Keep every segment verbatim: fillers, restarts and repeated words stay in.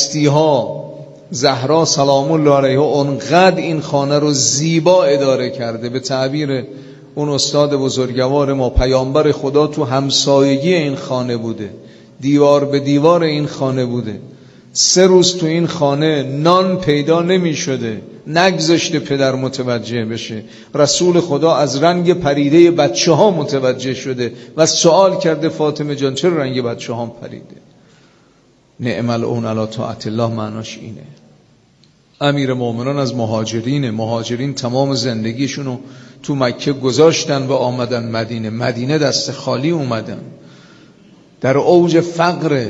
هستی ها زهرا سلام الله علیها اونقدر این خانه رو زیبا اداره کرده. به تعبیر اون استاد بزرگوار ما، پیامبر خدا تو همسایگی این خانه بوده، دیوار به دیوار این خانه بوده. سه روز تو این خانه نان پیدا نمی شده، نگذاشته پدر متوجه بشه. رسول خدا از رنگ پریده بچه ها متوجه شده و سوال کرده فاطمه جان چرا رنگ بچه ها پریده؟ نعم العون علی طاعت الله معناش اینه. امیر مومنان از مهاجرین مهاجرین تمام زندگیشونو تو مکه گذاشتن و آمدن مدینه. مدینه دست خالی اومدن، در اوج فقر.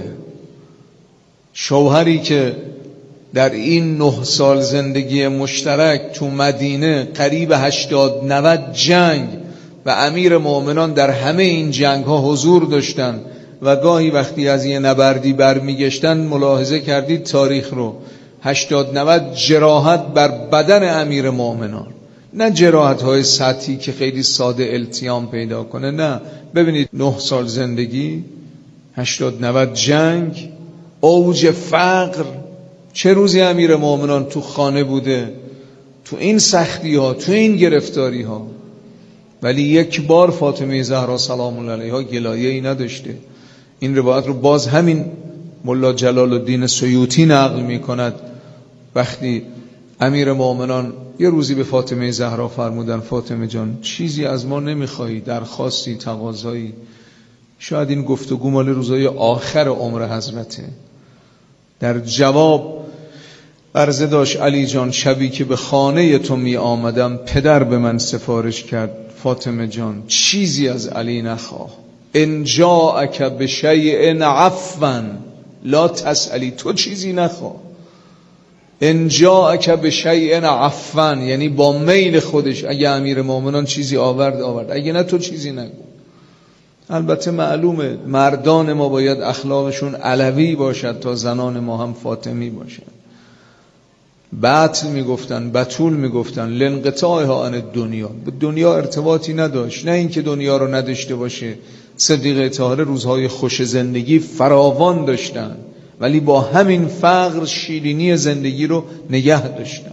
شوهری که در این نه سال زندگی مشترک تو مدینه قریب هشتاد نود جنگ و امیر مومنان در همه این جنگ ها حضور داشتن و گاهی وقتی از یه نبردی برمیگشتن ملاحظه کردید تاریخ رو، هشتاد نود جراحت بر بدن امیر مومنان، نه جراحت های سطحی که خیلی ساده التیام پیدا کنه، نه. ببینید نه سال زندگی، هشتاد نود جنگ، اوج فقر. چه روزی امیر مومنان تو خانه بوده، تو این سختی ها، تو این گرفتاری ها، ولی یک بار فاطمه زهرا سلام الله علیها گلایه ای نداشته. این روایت رو باز همین ملا جلال الدین سیوطی نقل می کند. وقتی امیر مومنان یه روزی به فاطمه زهرا فرمودن فاطمه جان چیزی از ما نمیخوایی، درخواستی، تقاضایی؟ شاید این گفتگو مال روزای آخر عمر حضرته. در جواب عرضه داشت علی جان شبی که به خانه تو می آمدم پدر به من سفارش کرد فاطمه جان چیزی از علی نخواه، ان جاءک بشیء عفوا لا تسألی، تو چیزی نخواه. ان جاءک بشیء عفوا یعنی با میل خودش، اگه امیر مومنان چیزی آورد آورد، اگه نه تو چیزی نگو. البته معلومه مردان ما باید اخلاقشون علوی باشد تا زنان ما هم فاطمی باشد. بطل میگفتن، بتول میگفتن، لانقطاعها عن دنیا، به دنیا ارتباطی نداشت. نه اینکه دنیا رو نداشته باشه، صدیقه طاهره روزهای خوش زندگی فراوان داشتن، ولی با همین فقر شیرینی زندگی رو نگه داشتن.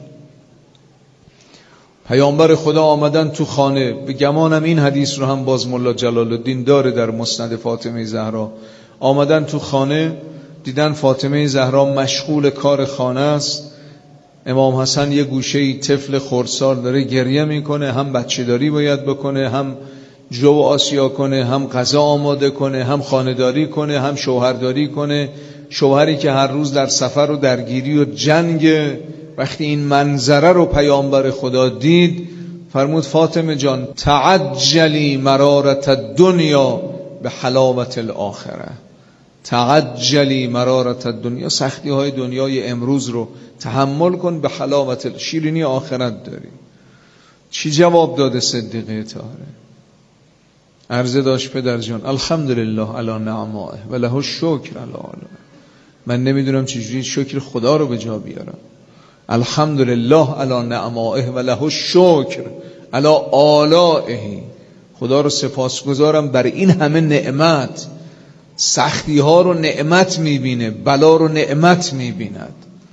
پیامبر خدا آمدن تو خانه، به گمانم این حدیث رو هم باز ملا جلال الدین داره در مسند فاطمه زهرا. آمدن تو خانه، دیدن فاطمه زهرا مشغول کار خانه است. امام حسن یه گوشه‌ای طفل خردسال داره گریه میکنه، هم بچه داری باید بکنه، هم جو آسیا کنه، هم غذا آماده کنه، هم خانه‌داری کنه، هم شوهرداری کنه. شوهری که هر روز در سفر و درگیری و جنگ. وقتی این منظره رو پیامبر خدا دید فرمود فاطمه جان تعجلی مرارت الدنیا به حلاوت الاخره، تعجلی مرارت الدنیا، سختی های دنیای امروز رو تحمل کن، به حلاوت شیرینی آخرت داری. چی جواب داده صدیقه طاهره؟ عرضه داشت پدر جان الحمدلله علی نعمائه و له الشکر علی آلائه، من نمیدونم چجوری شکر خدا رو به جا بیارم. الحمدلله علی نعمائه و له الشکر علی آلائه، خدا رو سپاسگزارم بر این همه نعمت. سختی ها رو نعمت میبینه، بلا رو نعمت میبیند.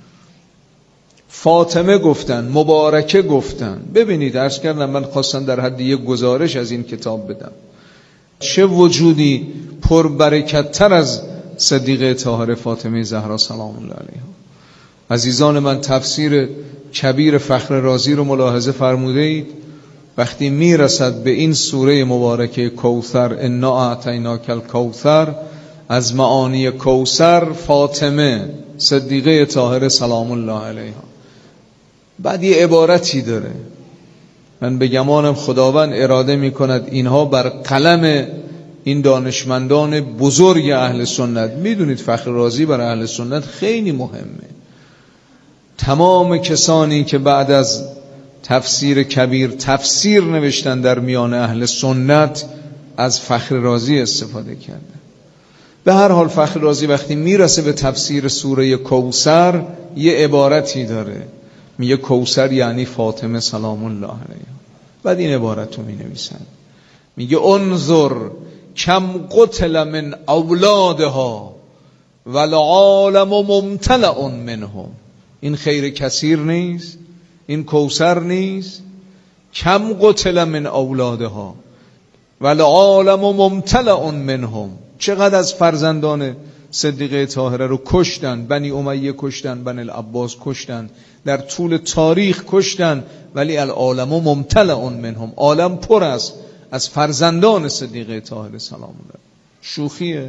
فاطمه گفتن، مبارکه گفتن. ببینید عرض کردم من خواستم در حد یک گزارش از این کتاب بدم. چه وجودی پربرکت‌تر از صدیقه طاهره فاطمه زهرا سلام الله علیها. عزیزان من تفسیر کبیر فخر رازی رو ملاحظه فرموده اید. وقتی میرسد به این سوره مبارکه کوثر، انا اعطیناک الکوثر، از معانی کوثر فاطمه صدیقه طاهره سلام الله علیها. بعد یه عبارتی داره، من به گمانم خداوند اراده می کند اینها بر قلم این دانشمندان بزرگ اهل سنت. میدونید فخر رازی بر اهل سنت خیلی مهمه. تمام کسانی که بعد از تفسیر کبیر تفسیر نوشتن در میان اهل سنت از فخر رازی استفاده کردن. به هر حال فخر رازی وقتی میرسه به تفسیر سوره کوثر یه عبارتی داره، میگه کوثر یعنی فاطمه سلام الله علیها. بعد این عبارت رو می نویسن، میگه انظر کم قتل من اولادها والعالم ممتلئ منهم. این خیر کثیر نیست؟ این کوثر نیست؟ کم قتل من اولادها والعالم ممتلئ منهم. چقدر از فرزندان صدیقه طاهره رو کشتن، بنی امیه کشتن، بنی العباس کشتن، در طول تاریخ کشتن، ولی العالم ممتلئ منهم، عالم پر است از فرزندان صدیقه طاهره سلام الله. شوخیه؟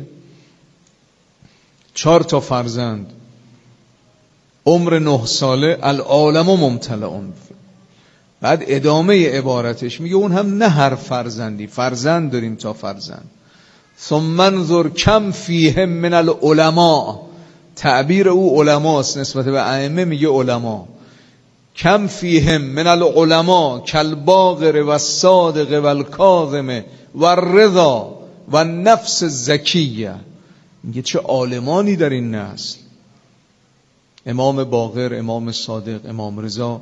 چهار تا فرزند، عمر نه ساله، العالم ممتلئ. بعد ادامه عبارتش میگه اون هم نه هر فرزندی، فرزند داریم تا فرزند. ثم انظر کم فیهم من العلماء. تعبیر او علماست، نسبت به ائمه میگه علما. کم فیهم من العلماء کالباقر و الصادق و الکاظم و الرضا و النفس الزکیه. میگه چه عالمانی در این نسل، امام باقر، امام صادق، امام رضا،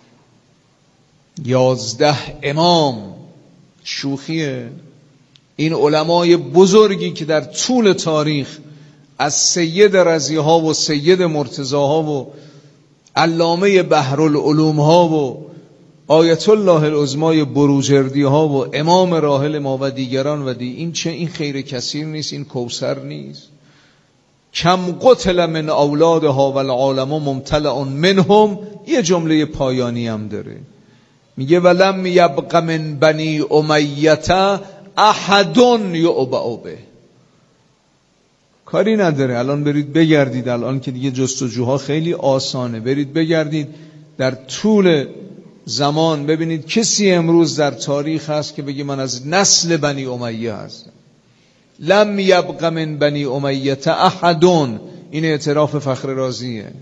یازده امام. شوخیه؟ این علمای بزرگی که در طول تاریخ از سید رضی ها و سید مرتضی ها و علامه بحرالعلوم ها و آیت الله العظمای بروجردی ها و امام راحل ما و دیگران و دی، این چه این خیر کثیر نیست؟ این کوثر نیست؟ کم قتل من اولادها والعالم ممتلئ منهم. یه جمله پایانی هم داره، میگه ولم یبق من بنی امیه احد یعبأ به. کاری نداره، الان برید بگردید، الان که دیگه جستجوها خیلی آسانه، برید بگردید در طول زمان ببینید کسی امروز در تاریخ هست که بگه من از نسل بنی امیه هستم. لم یبق من بنی امیه احد. این اعتراف فخر رازیه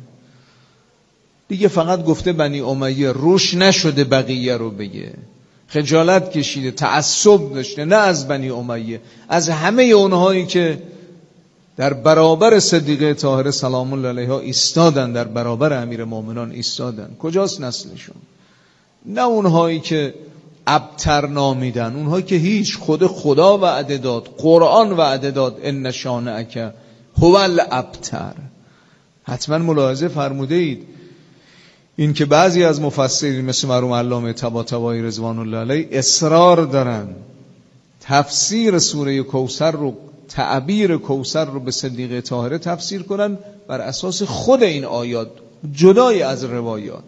دیگه، فقط گفته بنی امیه، روش نشده بقیه رو بگه. خجالت کشیده، تعصب داشته، نه از بنی امیه، از همه اونهایی که در برابر صدیقه طاهره سلام الله علیها ایستادن، در برابر امیر مومنان ایستادن. کجاست نسلشون؟ نه اونهایی که ابتر نامیدن، اونهایی که هیچ، خود خدا وعده داد، قرآن وعده داد ان شانئک هو الابتر. حتما ملاحظه فرموده اید این که بعضی از مفسرین مثل مرحوم علامه طباطبایی رضوان الله علیه اصرار دارن تفسیر سوره کوثر رو، تعبیر کوثر رو به صدیقه طاهره تفسیر کنن بر اساس خود این آیات، جدای از روایات.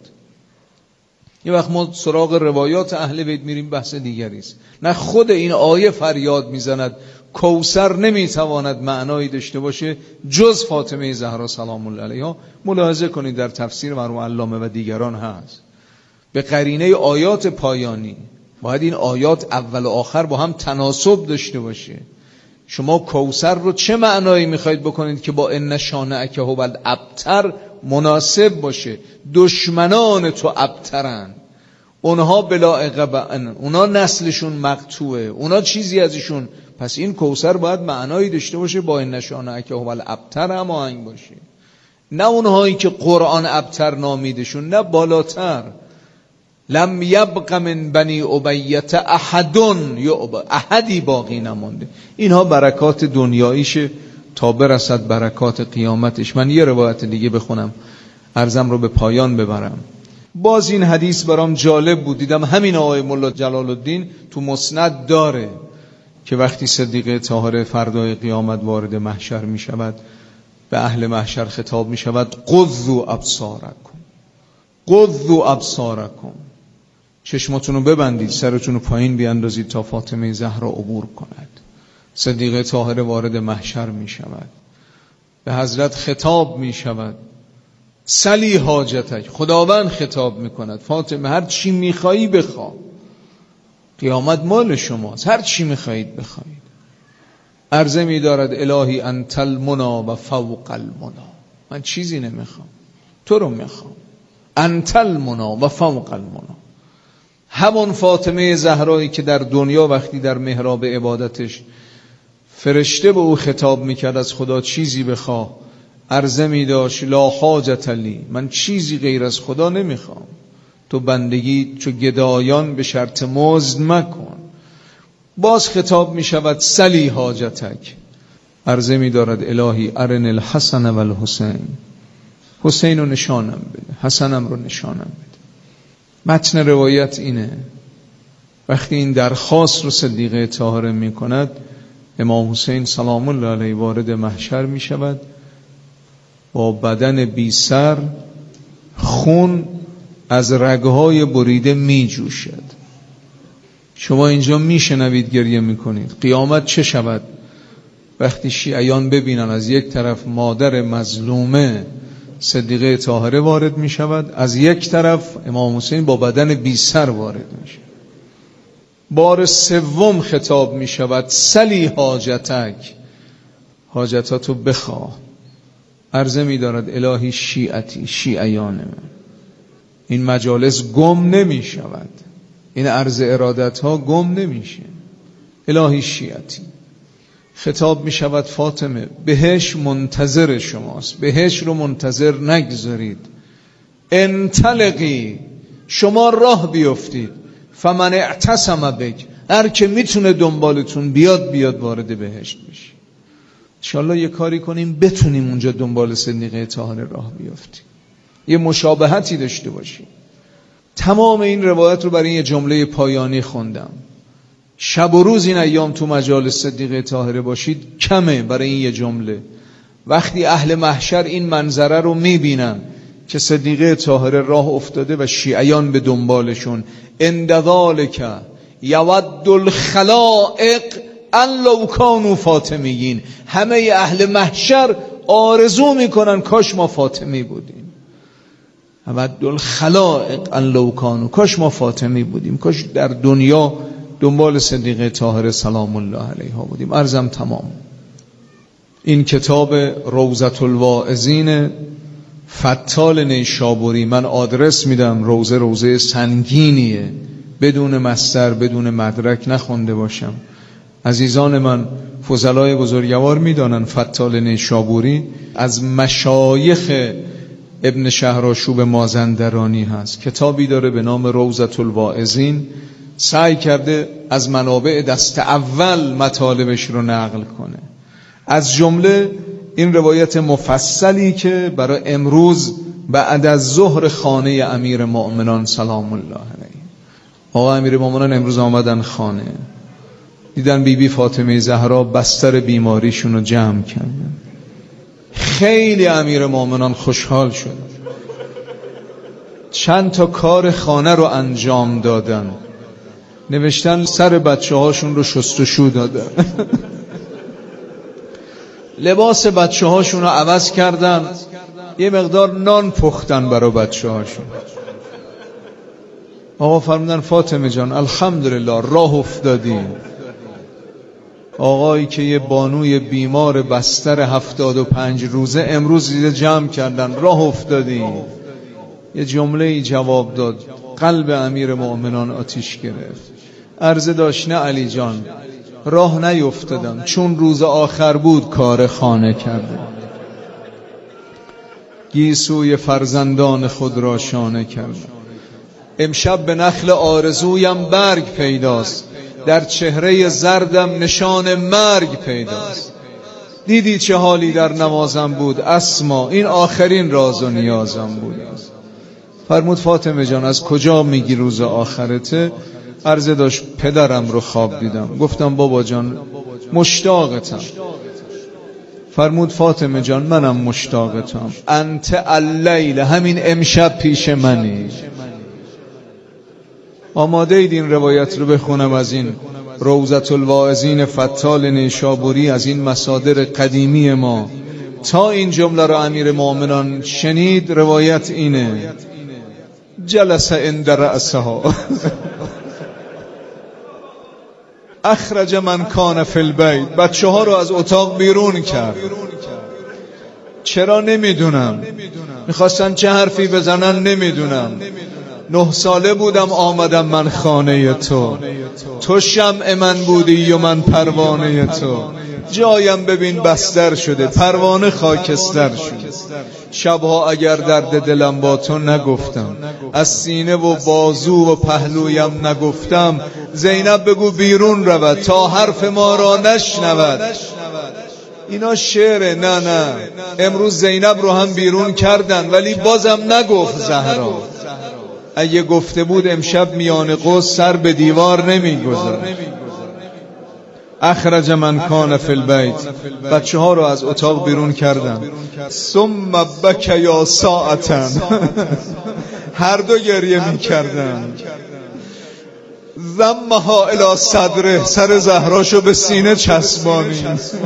یه وقت ما سراغ روایات اهل بیت میریم، بحث دیگری است. نه، خود این آیه فریاد میزند کوثر نمیتواند معنایی داشته باشه جز فاطمه زهرا سلام الله علیها. ملاحظه کنید در تفسیر مرحوم علامه و دیگران هست، به قرینه آیات پایانی باید این آیات اول و آخر با هم تناسب داشته باشه. شما کوثر رو چه معنایی میخواید بکنید که با ان شانئک هو الابتر مناسب باشه؟ دشمنان تو ابترن، اونها بلا عقبن، اونها نسلشون مقطوعه، اونها چیزی ازشون. پس این کوثر باید معنایی داشته باشه با ان شانئک هو الابتر هماهنگ باشه، نه اونهایی که قرآن ابتر نامیدشون، نه بالاتر. لم یبق من بنی امیه احد یعبأ، احدی باقی نمانده. اینها برکات دنیاییشه تا برسد برکات قیامتش. من یه روایت دیگه بخونم عرضم رو به پایان ببرم. باز این حدیث برام جالب بود، دیدم همین آقای مولا جلال الدین تو مسند داره که وقتی صدیقه طاهره فردای قیامت وارد محشر می شود، به اهل محشر خطاب می شود غضوا ابصارکم، غضوا ابصارکم، چشماتون رو ببندید، سرتون رو پایین بیاندازید تا فاطمه زهرا عبور کند. صدیقه طاهره وارد محشر می شود، به حضرت خطاب می شود سلی حاجتک، خداوند خطاب می کند فاطمه هر چی می خواهی بخواه، قیامت مال شماست، هر چی می خواهید بخواهید. عرضه می دارد الهی انت المنا و فوق المنا، من چیزی نمیخوام، تو رو میخوام. انت المنا و فوق المنا، همون فاطمه زهرایی که در دنیا وقتی در محراب عبادتش فرشته به او خطاب میکرد از خدا چیزی بخواه، عرضه میداشت لا حاجت لی، من چیزی غیر از خدا نمیخوام، تو بندگی چو گدایان به شرط مزد مکن. باز خطاب میشود سلی حاجتک، عرضه می دارد الهی ارن الحسن و الحسین، حسین رو نشانم بده، حسنم رو نشانم بده. متن روایت اینه. وقتی این درخواست رو صدیقه طاهره می کند، امام حسین سلام الله علیه وارد محشر می شود با بدن بی سر، خون از رگهای بریده می جوشد. شما اینجا می شنوید گریه می کنید. قیامت چه شود وقتی شیعیان ببینن از یک طرف مادر مظلومه صدیقه طاهره وارد می شود، از یک طرف امام حسین با بدن بی سر وارد می شود. بار سوم خطاب می شود سلی حاجتک، حاجتاتو بخواه. عرضه می دارد الهی شیعتی، شیعیان من، این مجالس گم نمی شود، این عرض ارادت ها گم نمیشه. الهی شیعتی. خطاب می شود فاطمه بهش منتظر شماست، بهش رو منتظر نگذارید. انطلقی، شما راه بیفتید. فمن اعتصم بک، هر که میتونه دنبالتون بیاد بیاد وارد بهشت بشه. انشالله یه کاری کنیم بتونیم اونجا دنبال صدیقه طاهره راه بیافتیم، یه مشابهتی داشته باشیم. تمام این روایت رو برای یه جمله پایانی خوندم. شب و روز این ایام تو مجالس صدیقه طاهره باشید کمه برای این یه جمله. وقتی اهل محشر این منظره رو میبینن که صدیقه طاهره راه افتاده و شیعیان به دنبالشون، عند ذالک یود الخلائق ان لو کانوا فاطمیین، همه اهل محشر آرزو میکنن کاش ما فاطمی بودیم. یود الخلائق ان لو کانوا، کاش ما فاطمی بودیم، کاش در دنیا دنبال صدیقه طاهره سلام الله علیها بودیم. عرضم تمام. این کتاب روضة الواعظین فتال نیشابوری، من آدرس میدم. روزه روزه سنگینیه، بدون مصدر بدون مدرک نخونده باشم. عزیزان من فضلای بزرگوار میدانن فتال نیشابوری از مشایخ ابن شهرآشوب مازندرانی هست. کتابی داره به نام روضة الواعظین، سعی کرده از منابع دست اول مطالبش رو نقل کنه. از جمله این روایت مفصلی که برای امروز بعد از ظهر خانه امیر مؤمنان سلام الله علیه. آقا امیر مؤمنان امروز آمدن خانه، دیدن بی بی فاطمه زهرا بستر بیماریشون رو جمع کردن. خیلی امیر مؤمنان خوشحال شد، چند تا کار خانه رو انجام دادن. نوشتن سر بچه هاشون رو شستشو دادن لباس بچه هاشون رو عوض کردن، یه مقدار نان پختن برای بچه هاشون. آقا فرمودن فاطمه جان الحمدلله راه افتادیم. آقایی که یه بانوی بیمار بستر هفتاد و پنج روزه امروز دیده جمع کردن، راه افتادیم. یه جمله ای جواب داد، قلب امیر مؤمنان آتیش گرفت. عرضه داشت نه علی جان راه نیفتادم، چون روز آخر بود کار خانه کرده. گیسوی فرزندان خود را شانه کردم. امشب به نخل آرزویم برگ پیداست، در چهره زردم نشان مرگ پیداست. دیدی چه حالی در نمازم بود اسما، این آخرین راز و نیازم بود. فرمود فاطمه جان از کجا میگی روز آخرته؟ عرضه داشت پدرم رو خواب دیدم. گفتم بابا جان مشتاقتم. فرمود فاطمه جان منم مشتاقتم. انت اللیل، همین امشب پیش منی. آماده اید این روایت رو بخونم از این روضة الواعظین فتال نیشابوری، از این مصادر قدیمی ما. تا این جمله رو امیر مؤمنان شنید، روایت اینه: جلس عند رأسها اخرج من کان فی البیت، بچه ها رو از اتاق بیرون کرد. چرا نمیدونم، میخواستن چه حرفی بزنن نمیدونم. نه ساله بودم آمدم من خانه تو، تو شمع من بودی و من پروانه تو. جایم ببین بستر شده، پروانه خاکستر شده. شبها اگر درد دلم با تو نگفتم، از سینه و بازو و پهلویم نگفتم. زینب بگو بیرون رود تا حرف ما را نشنود. اینا شعره. نه نه، امروز زینب رو هم بیرون کردن ولی بازم نگفت زهرا. اگه گفته بود امشب میان قوس سر به دیوار نمیگذاشت. اخرج من کان فی البیت، بچه ها رو از اتاق بیرون کردن. ثم بکیا ساعتا، هر دو گریه میکردن. ضمها الی صدره، سر زهراشو به سینه چسبانی.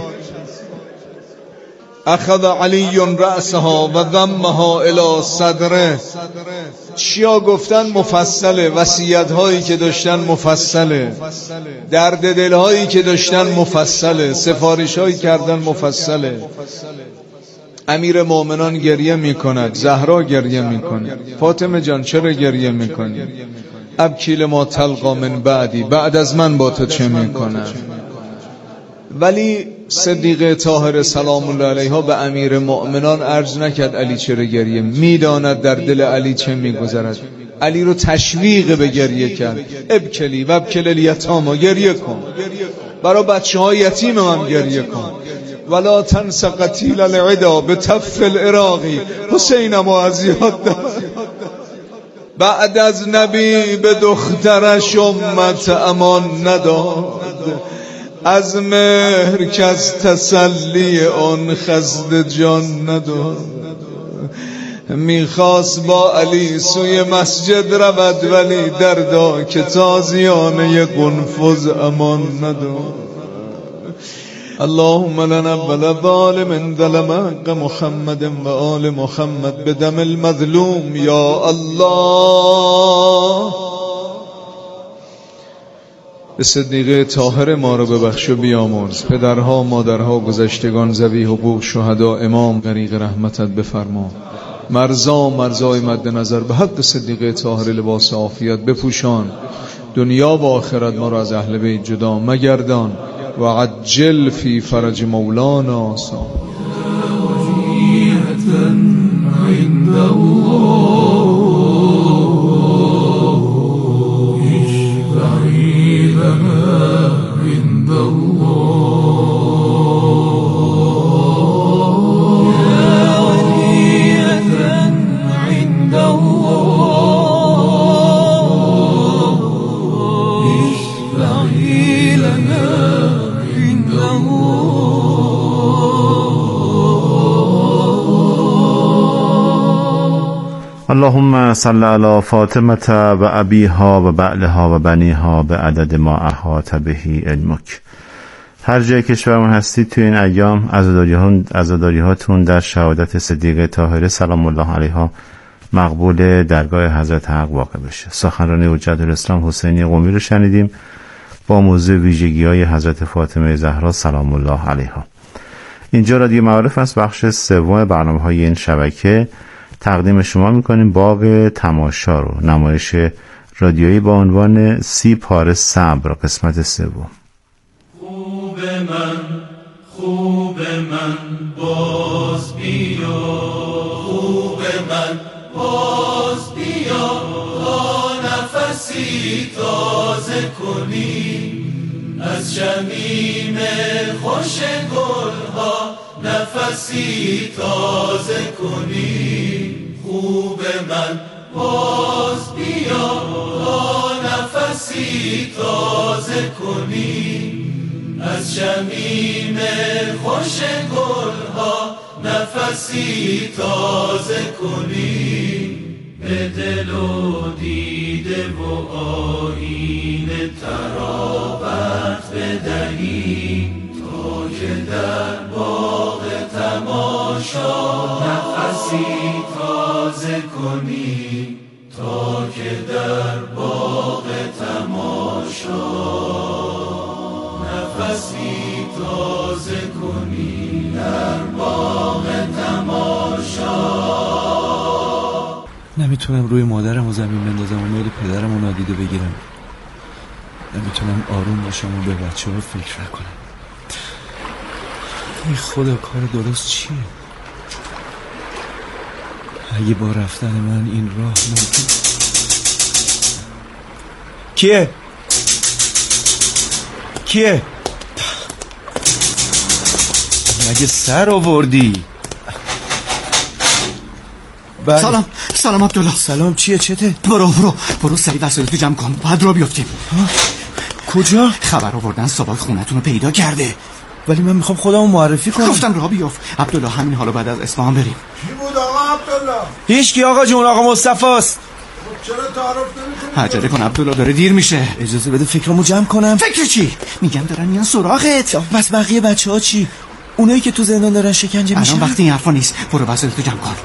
اخذ علی رأسها و ضمها الی صدره. چیا گفتن مفصله، وصیت هایی که داشتن مفصله، درد دل هایی که داشتن مفصله، سفارش هایی کردن مفصله. امیر مومنان گریه میکند، زهرا گریه میکند. فاطمه جان چرا گریه میکنی؟ ابکی ما تلقا من بعدی، بعد از من با تو چه میکنم؟ ولی صدیقه طاهره سلام الله علیها به امیر مؤمنان عرض نکرد علی چرا گریه، میداند در دل علی چه میگذرد. علی رو تشویق به گریه کرد. ابکلی و ابکل الیتاما، گریه کن، برای بچه های یتیم هم گریه کن. ولا تنس قتیل العدا به تف العراقی، حسین ما از یاد دارد. بعد از نبی به دخترش امت امان نداد، از مهر کس تسلی آن خزد جان نداد. میخواست با علی سوی مسجد رود ولی دردا که تازیانه قنفذ امان نداد. اللهم لنا ولا ظالم ظلم حق محمد و آل محمد بدم المظلوم. یا الله، به صدیقه طاهر ما رو ببخش و بیامرز. پدرها مادرها گذشتگان ذوی حقوق شهدا امام غریق رحمتت بفرما. مرزا مرزای مد نظر به حق صدیقه طاهر لباس عافیت بپوشان. دنیا و آخرت ما را از اهل بیت جدا مگردان. و عجل فی فرج مولانا صاحب عند الله اشفعی لنا عند الله یا ولیة عند الله اشفعی لنا. اللهم صل علی فاطمه و ابیها و بعلها و بنیها به عدد ما احاط بهی علمک. هر جای کشورمون هستید توی این ایام عزاداری هاتون در شهادت صدیقه طاهره سلام الله علیها مقبول درگاه حضرت حق واقع بشه. سخنرانی حجت الاسلام حسینی قمی رو شنیدیم با موضوع ویژگی های حضرت فاطمه زهرا سلام الله علیها. اینجا رادیو معارف است، بخش سوم برنامه های این شبکه. تقدیم شما میکنیم باغ تماشا رو، نمایش رادیویی با عنوان سی پاره صبر، قسمت سوم. خوب من خوب من باز بیا، خوب من باز بیا، تا نفسی تازه کنی از شمیم خوش گلها، نفسی تازه کنی. خوب من باز بیا، تا نفسی تازه کنی از شمیم خوش گلها، نفسی تازه کنی. به دل و دیده و آیین ترابت بدهی، تا که در باغ تماشا نفسی تازه کنی، تا که در باغ تماشا نفسی تازه کنی، در باغ تماشا. نمیتونم روی مادرم و زمین بندازم و میل پدرم و نادیده بگیرم. نمیتونم آروم باشم و به بچه ها فکر نکنم. ای خدا، کار درست چیه؟ اگه با رفتن من این راه ممکن. کیه؟ کیه؟ مگه سر آوردی؟ بله. سلام سلام عبدالله. سلام، چیه چته؟ برو برو برو سریع وسایلتو جمع کن، باید را بیافتیم. کجا؟ خبر آوردن ساواک خونتون رو پیدا کرده. ولی من میخوام خودمو معرفی کنم. گفتم را بیافت عبدالله، همین حالا بعد از اصفهان بریم. کی بود آقا عبدالله؟ هیچ کی آقا جون، آقا مصطفی است. چرا تعارف نمی‌کنی؟ عجله کن عبدالله، داره دیر میشه. اجازه بده فکرامو جمع کنم. فکر چی؟ میگم دارن میان سراغت. بس بقیه بچه‌ها چی؟ اونایی که تو زندان دارن شکنجه میشن؟ الان وقت این حرفا نیست، برو وسایلتو جمع کن.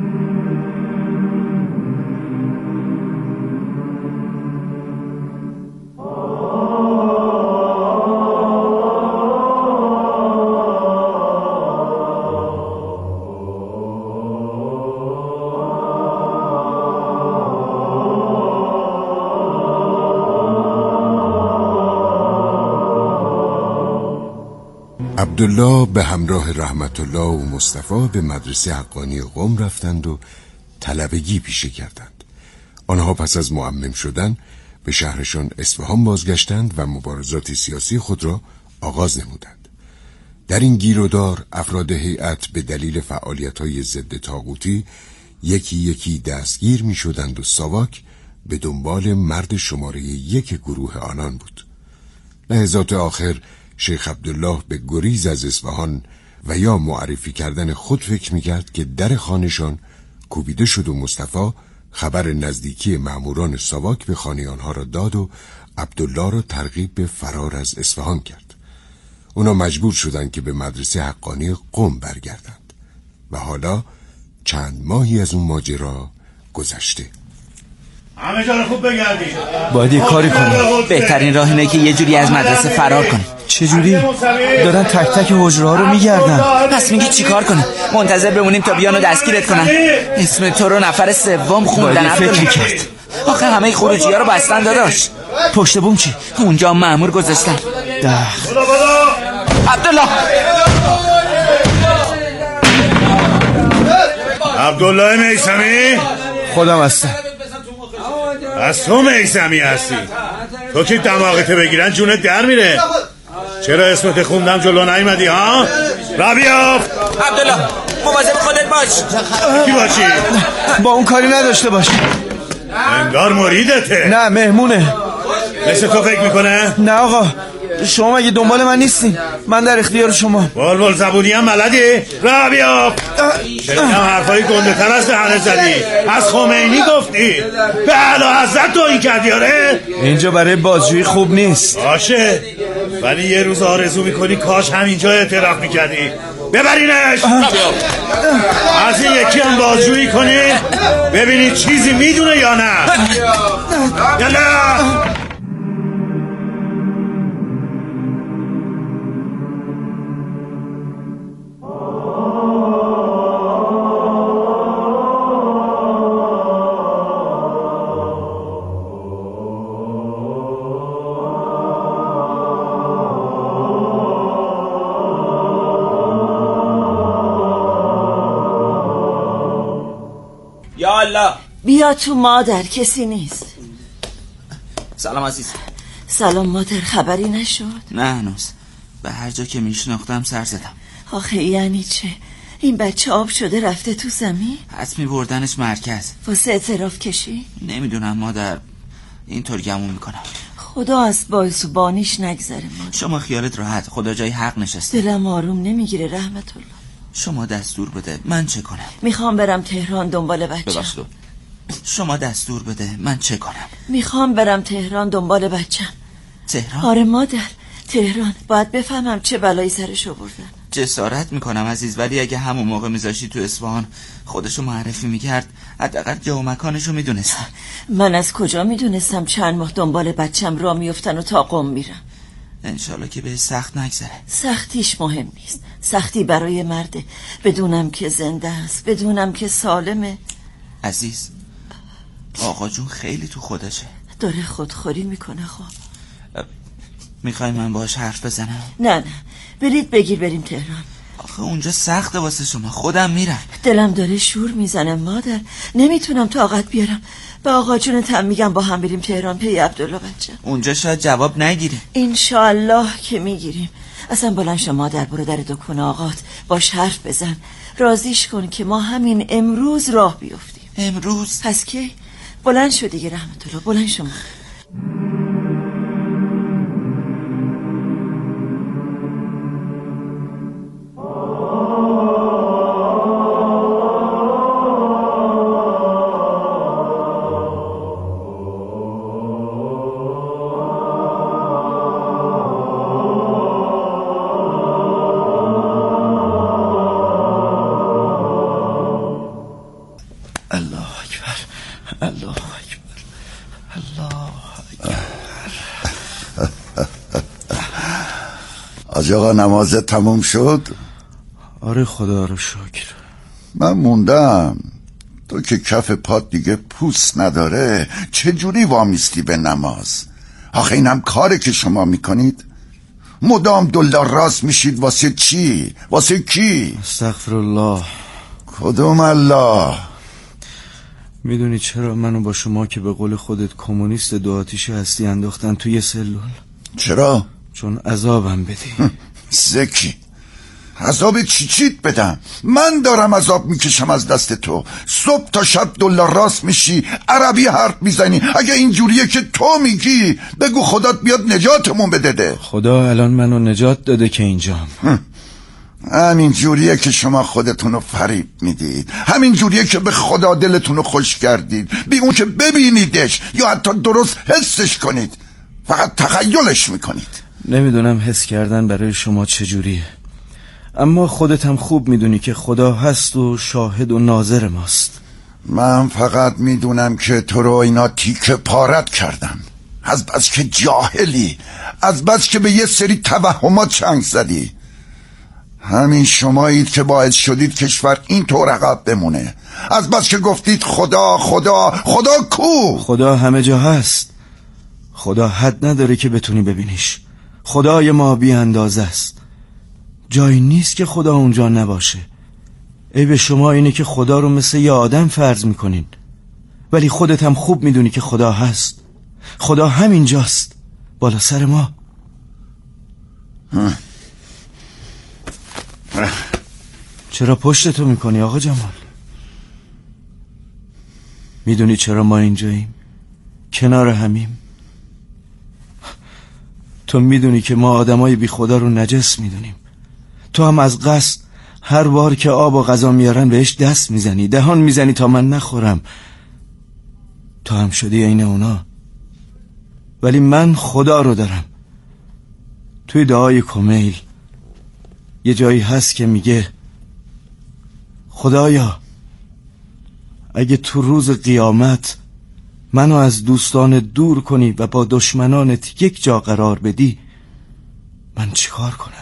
عبدالله به همراه رحمت الله و مصطفی به مدرسه حقانی قم رفتند و طلبگی پیشه کردند. آنها پس از معمم شدن به شهرشان اصفهان بازگشتند و مبارزات سیاسی خود را آغاز نمودند. در این گیرودار افراد هیئت به دلیل فعالیت‌های ضد طاغوتی یکی یکی دستگیر می شدند و ساواک به دنبال مرد شماره یک گروه آنان بود. لحظات آخر شیخ عبدالله به گریز از اصفهان و یا معرفی کردن خود فکر می‌کرد که در خانه‌شان کوبیده شد و مصطفی خبر نزدیکی مأموران ساواک به خانه آنها را داد و عبدالله را ترغیب به فرار از اصفهان کرد. اونا مجبور شدند که به مدرسه حقانی قم برگردند و حالا چند ماهی از اون ماجرا گذشته. همه جا رو خوب بگردید. باید یه کاری کنیم. بهترین راه اینه که یه جوری از مدرسه فرار کنیم. چجوری؟ دارن تک تک حجره ها رو میگردن. پس میگی چی کار کنیم؟ منتظر بمونیم تا بیان و دستگیرت کنن؟ اسم تو رو نفر سوم خوندن. فکر کرد. آخه همه خروجی ها رو بستن داداش. پشت بوم چی؟ اونجا مأمور گذاشتن. دخ عبدالله عبدالله میثمی؟ خودم هستم. از تو میثمی هستی؟ تو که دماغته بگیرن جونت در میره. چرا اسمت خوندم جلو نیومدی ها؟ را بیافت. عبدالله مواظب خودت باش. کی باشی؟ با اون کاری نداشته باش. انگار مریدته. نه مهمونه. مثل تو فکر میکنه؟ نه آقا، شما مگه دنبال من نیستین؟ من در اختیار شما. بلبل زبونی هم بلدی؟ را بیافت. شنیدم حرفای گنده تر از دهنه زدی. از خمینی گفتی. به اعلی حضرت توهین کردی. آره اینجا برای بازجویی خوب نیست. باشه، ولی یه روز آرزو میکنی کاش همینجا اعتراف میکردی. ببرینش. از این یکی هم بازجویی کنی ببینی چیزی میدونه یا نه. یالا. یا الله. بیا تو مادر، کسی نیست. سلام عزیز. سلام مادر، خبری نشد؟ نه هنوز. به هر جا که میشناختم سر زدم. آخه یعنی چه؟ این بچه آب شده رفته تو زمین؟ حتم میبردنش مرکز. واسه اعتراف کشی؟ نمیدونم مادر، اینطور گمون میکنم. خدا از باعث و بانیش نگذره مادر. شما خیالت راحت، خدا جای حق نشسته. دلم آروم نمیگیره رحمت الله. شما دستور بده من چه کنم؟ میخوام برم تهران دنبال بچم. ببخشید. شما دستور بده من چه کنم؟ میخوام برم تهران دنبال بچم. تهران؟ آره مادر، تهران. باید بفهمم چه بلایی سرش آوردن. جسارت میکنم عزیز، ولی اگه همون موقع میذاشی تو اصفهان خودشو معرفی میکرد حداقل جا و مکانشو میدونستم. من از کجا میدونستم چند ماه دنبال بچم را میفتن و تا قم میرم. انشالله که به سخت نگذره. سختیش مهم نیست، سختی برای مرده. بدونم که زنده است، بدونم که سالمه. عزیز آقا جون خیلی تو خودشه، داره خودخوری میکنه. خب میخوای من باهاش حرف بزنم؟ نه نه، برید بگیر بریم تهران. آخه اونجا سخته واسه شما، خودم میرم. دلم داره شور میزنه مادر، نمیتونم طاقت بیارم. به آقا جونتم میگم با هم بریم تهران پی عبدالله بچه. اونجا شاید جواب نگیریم. انشالله که میگیریم. اصلا بلند شو مادر، برو در دکون آقات باش حرف بزن، راضیش کن که ما همین امروز راه بیفتیم. امروز؟ پس کی؟ بلند شو دیگه رحمت الله، بلند شو مادر. حاج آقا نمازت تموم شد؟ آره خدا رو شکر. من موندم، تو که کف پات دیگه پوست نداره چجوری وامیستی به نماز؟ آخه اینم کاره که شما میکنید؟ مدام دلار راست میشید واسه چی؟ واسه کی؟ استغفرالله. کدوم الله؟ میدونی چرا منو با شما که به قول خودت کمونیست دو آتیش هستی انداختن توی سلول؟ چرا؟ چون عذابم بدی. زکی عذاب چی چیت بدم؟ من دارم عذاب میکشم از دست تو. صبح تا شب دلار راست میشی، عربی حرف میزنی. اگه اینجوریه که تو میگی بگو خدات بیاد نجاتمون بده. خدا الان منو نجات داده که اینجام. همین جوریه که شما خودتونو فریب میدید، همین جوریه که به خدا دلتونو خوش کردید بی اون که ببینیدش یا حتی درست حسش کنید، فقط تخیلش میکنید. نمیدونم حس کردن برای شما چجوریه، اما خودت هم خوب میدونی که خدا هست و شاهد و ناظر ماست. من فقط میدونم که تو رو اینا تیکه پارت کردن، از بس که جاهلی، از بس که به یه سری توهمات چنگ زدی. همین شمایید که باعث شدید کشور این طور عقب بمونه، از بس که گفتید خدا خدا خدا کو؟ خدا همه جا هست. خدا حد نداره که بتونی ببینیش. خدای ما بی اندازه است، جایی نیست که خدا اونجا نباشه. عیب شما اینه که خدا رو مثل یه آدم فرض میکنین، ولی خودت هم خوب میدونی که خدا هست. خدا همینجاست بالا سر ما. چرا پشتتو میکنی آقا جمال؟ میدونی چرا ما اینجاییم؟ کنار همیم. تو میدونی که ما آدمای بی خدا رو نجس میدونیم. تو هم از قصد هر بار که آب و غذا میارن بهش دست میزنی، دهان میزنی تا من نخورم. تو هم شدی عین اونا. ولی من خدا رو دارم. توی دعای کمیل یه جایی هست که میگه خدایا اگه تو روز قیامت منو از دوستان دور کنی و با دشمنانت یک جا قرار بدی، من چیکار کنم؟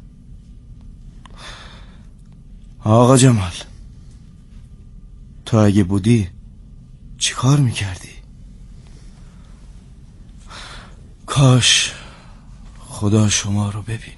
آقا جمال، تو اگه بودی چیکار میکردی؟ کاش خدا شما رو ببینه.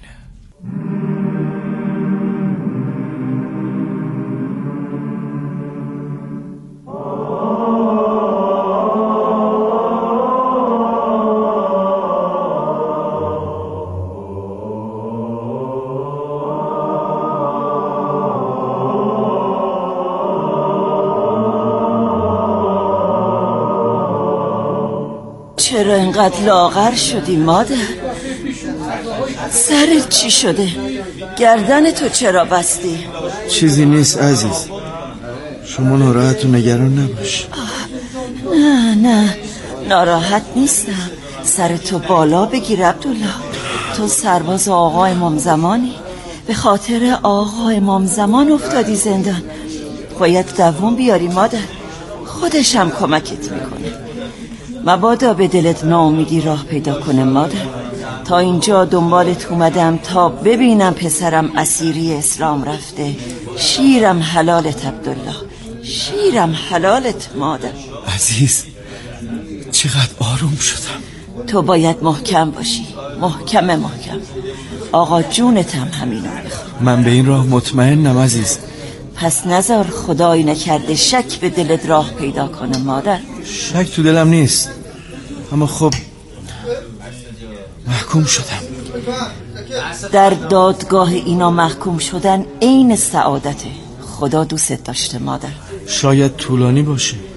چرا اینقدر لاغر شدی مادر؟ سرت چی شده؟ گردن تو چرا بستی؟ چیزی نیست عزیز، شما ناراحت و نگران نباش. نه نه ناراحت نیستم. سر تو بالا بگیر عبدالله، تو سرباز آقا امام زمانی، به خاطر آقا امام زمان افتادی زندان. باید دووم بیاری مادر، خودشم کمکت میکنه. مبادا به دلت ناامیدی راه پیدا کنه مادر. تا اینجا دنبالت اومدم تا ببینم پسرم اسیری اسلام رفته. شیرم حلالت عبدالله، شیرم حلالت مادر. عزیز چقدر آروم شدم. تو باید محکم باشی، محکم محکم. آقا جونتم همینو میخواد. من به این راه مطمئنم عزیز. پس نذار خدایی نکرده شک به دلت راه پیدا کنه مادر. شک تو دلم نیست، اما خب محکوم شدم. در دادگاه اینا محکوم شدن عین سعادته. خدا دوست داشته مادر. شاید طولانی باشه.